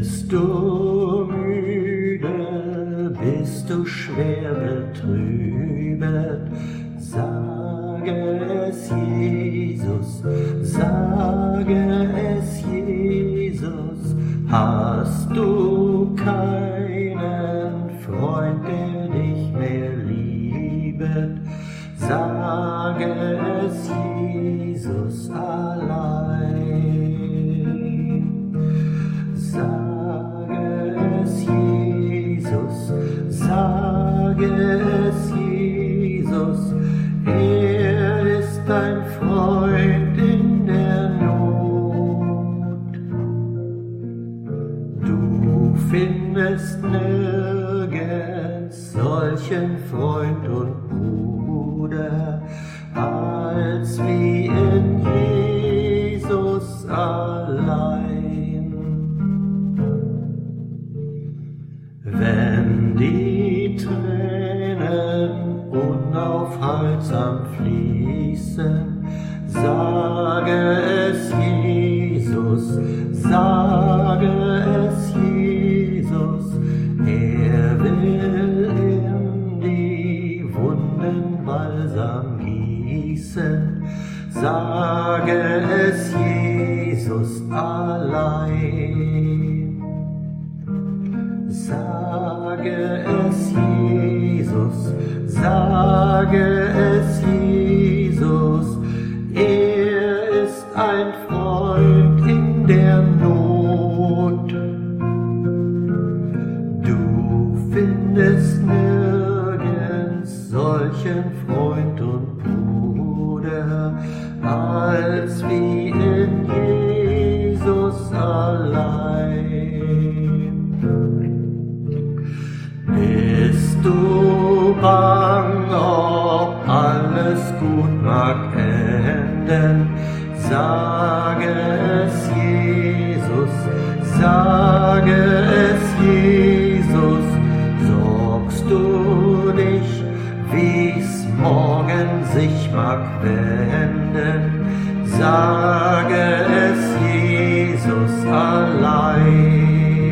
Bist du müde, bist du schwer betrübet, sage es Jesus, sage es Jesus. Hast du keinen Freund, der dich mehr liebet, sage es Jesus allein. Sage es Jesus, sage es Jesus, er ist dein Freund in der Not. Du findest nirgends solchen Freund und Bruder, als wie in Jesus allein. Wenn die Tränen unaufhaltsam fließen, sage es Jesus, sage es Jesus, er will in die Wunden Balsam gießen, sage es Jesus allein. Sage es Jesus, sage es Jesus, er ist ein Freund in der Not. Du findest nirgends solchen Freund und Bruder, als wie in Jesus allein. Bist du bang, ob alles gut mag enden, sage es Jesus, sage es Jesus. Sorgst du dich, wie's morgen sich mag wenden, sage es Jesus allein.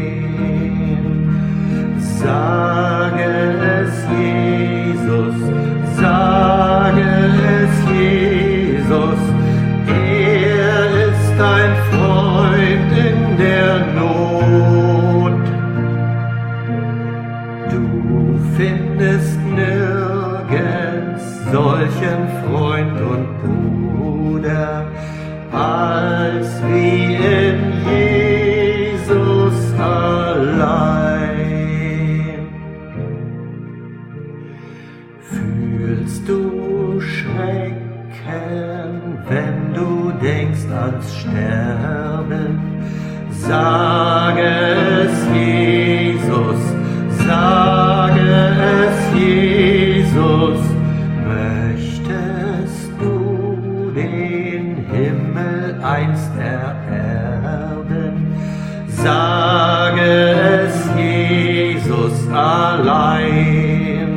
Sage es Jesus, sage es Jesus, er ist dein Freund in der Not. Du findest nirgends solchen Freund und Bruder, als wie in Jesus allein. Fühlst du Schrecken, wenn du denkst ans Sterben? Sage es Jesus, sage es Jesus. Möchtest du den Himmel einst ererben? Sage es Jesus allein.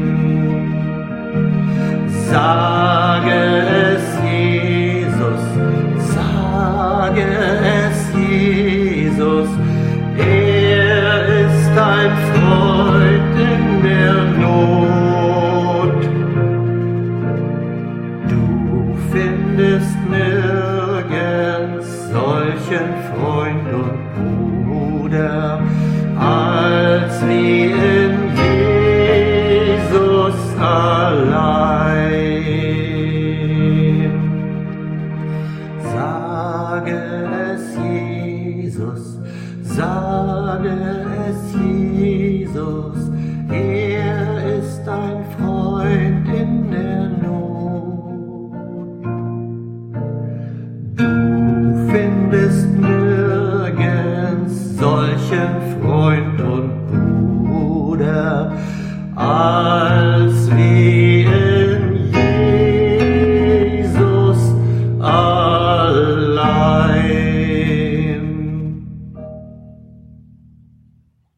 Sage es Jesus, sage es Jesus, er ist dein Freund in der Not. Du findest nirgends solchen Freund und Bruder, als wie in Jesus allein. Sage es Jesus, sage